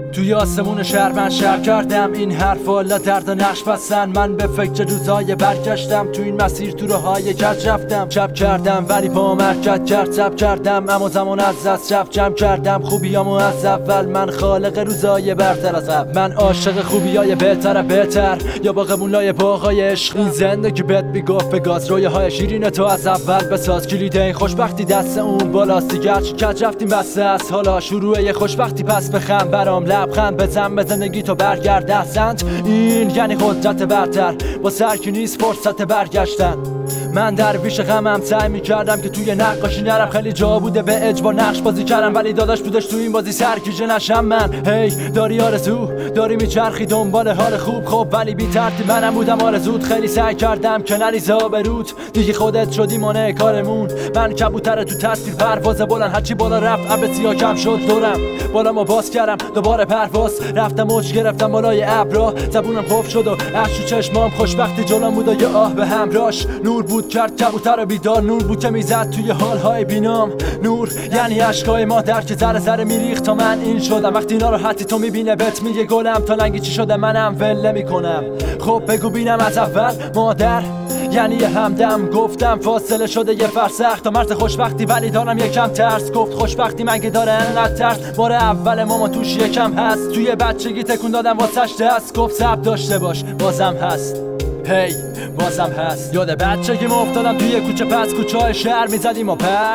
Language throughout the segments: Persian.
توی آسمون شهر من شهر کردم، این حرفا لا درد و نقش بستن. من به فکر روزای برگشتم، تو این مسیر تو راههای کج رفتم. شب کردم ولی با مرکت کرد، سب کردم اما زمان از دست شب جمع کردم. خوبیامو از اول، من خالق روزای برتر از اول. من عاشق خوبیای بهتر یا با قبولای باغای عشق. این زندگی بهت میگفت به گاز، رویاهای شیرین تو از اول بساز. کلید این خوشبختی دست اون بالاست، دیگه کج رفتیم بسته است. حالا شروع یه خوشبختی پس بخم برام لبخند بزن، به زندگی تو برگرد احسنت. این یعنی قدرت برتر، با سرکی نیست فرصت برگشتن. من در پیش غمم سعی میکردم که توی نقاشی نرم، خیلی جا بوده به اجبار نقش بازی کردم، ولی داداش بودش تو این بازی سرکیجه نشم من. هی داری آرزو داری میچرخی دنبال حال خوب، خب ولی بی ترتیب منم بودم آرزوت. خیلی سعی کردم که نریزه آبروت، دیگه خودت شدی مانع کارمون. من کبوتر تو تصویر پرواز بلند، هرچی بالا رفت ابر سیاه کم شد دورم. بالامو باز کردم دوباره پرواز رفتم، موج گرفتم بالای ابرا، زبونم قفل شد و اشک تو چشمام. خوشبختی جلوم بود و یه آه به همراش، نور بود کرد کبوتر رو بیدار، نور بود که میزد توی حالهای بینام. نور یعنی عشقای مادر که ذره ذره میریخت تا من این شدم. وقتی ناراحتی تو میبینه بهت میگه گلم، تا لنگی چی شده منم ول نمیکنم. خب بگو بینم از اول مادر یعنی یه همدم، گفتم فاصله شده یه فرسخ تا مرز خوشبختی، ولی دارم یکم ترس. گفت خوشبختی مگه داره انقدر ترس؟ بار اول ماما توش یکم هست، توی بچگی تکون دادم واسش دست. گفت صبر داشته باش بازم هست، هی بازم هست. یاد بچگیم افتادم توی کوچه پس کوچه‌های شهر میزدیم و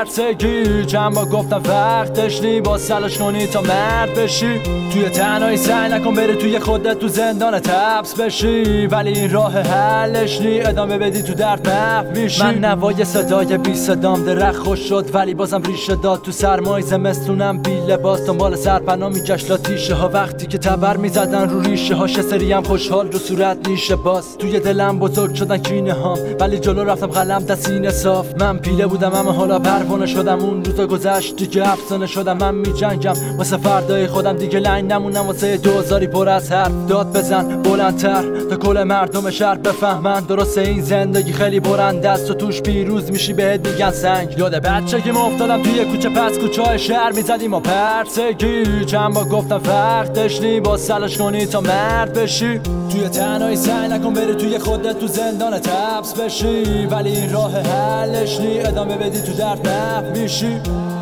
پرسگی. چند بار گفتم وقتش نی با سلاش کنی تا مرد بشی. توی تنهایی سعی نکن بری توی خودت تو زندان تبس بشی، ولی این راه حلش نی ادامه بدی تو درد محو میشی. من نوای صدای بی صدام درخت خوش شد ولی بازم ریشه داد تو سرمای زمستونم بی لباس دنبال سرپناه میگشت لاتیشه ها. وقتی که تبر میزدن رو ریشه هاش سریم خوشحال رو صورت نیشه باز. توی دلم بزرگ شدن کینه هام ولی جلو رفتم قلم دستینه صاف. من پیله بودم اما حالا پروانه شدم، اون روزا گذشت دیگه افسانه شدم. من میجنگم واسه فردای خودم، دیگه لنگ نمونم واسه دوزاری پر از حرف. داد بزن بلندتر تا کل مردم شهر بفهمن، درسته این زندگی خیلی برنده است و توش پیروز میشی بهت میگن سنگ. یاد بچگیم افتادم توی کوچه پس کوچه‌های شهر میزدیم و پرسگی. چند بار گفتم وقتش نی با سلاش کنی تا مرد بشی. توی تنهایی سعی نکن بری توی خودت تو زندان تبس بشی، ولی این راه حلش نی ادامه بدی تو درد محو میشی.